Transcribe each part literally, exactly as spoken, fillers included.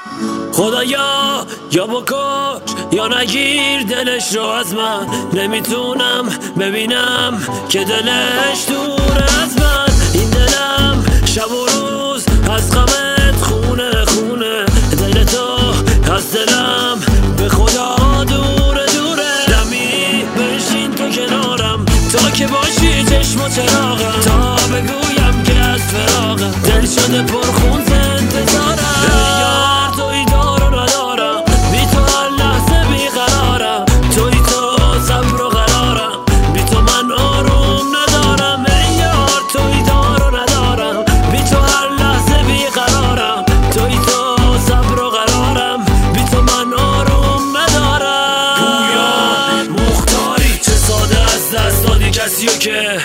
خدایا یا بکش یا نگیر دلش رو از من، نمیتونم ببینم که دلش دور از من. این دلم شب و روز از غمت خونه خونه، دل تو از دلم به خدا دوره دوره. دمی بشین تو کنارم تا که باشی چشم و چراغم، تا بگویم که از فراغم دل شده پرخون انتظارم. یار توی دار و ندارم، بی تو هر لحظه بیقرارم، توی تو صبر و قرارم، بی تو من آروم ندارم. ای یار توی دار و ندارم، بی تو هر لحظه بیقرارم، توی تو صبر و قرارم، بی تو من آروم ندارم. پویا مختاری چه ساده از دست دادی کسیو که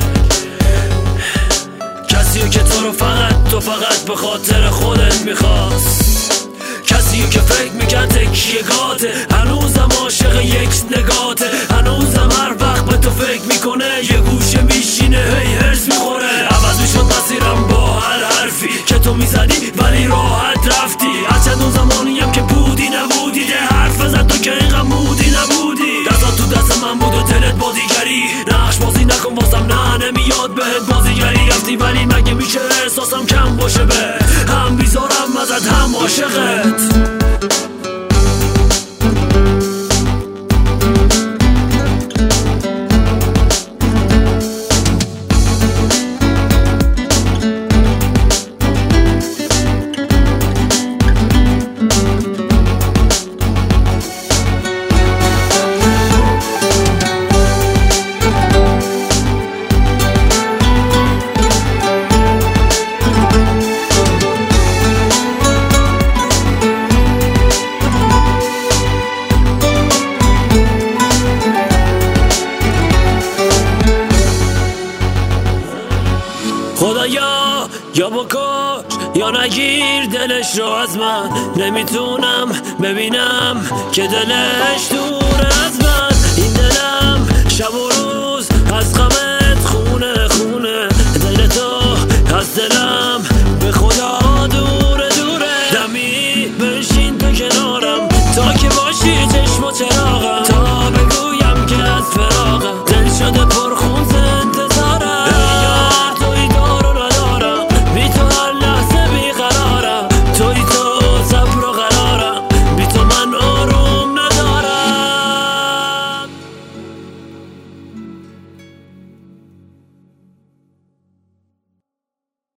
کسیو که تو رو فقط تو فقط به خاطر خودت میخواست، کسیو که فکر میکرد تکیه گاته، هنوزم عاشق یک نگاته، هنوزم هر وقت به تو فکر میکنه یه گوشه میشینه هی هرس میخوره. عوض میشد مسیرم با هر حرفی که تو میزدی ولی راحت رفتی، از چندون زمانیم که بودی نبودی، ده حرف بزد تو که اینقدر مودی نبودی. دستات تو دست من بود و دلت با دیگری، نقش بازی نکن واسم نه نمیاد بهت بازیگری. رفتی ولی مگه میشه احساسم کم باشه به هم بیزارم ازت هم عاشقت. خدایا یا بکش یا نگیر دلش رو از من، نمیتونم ببینم که دلش دور از من. این دلم شب و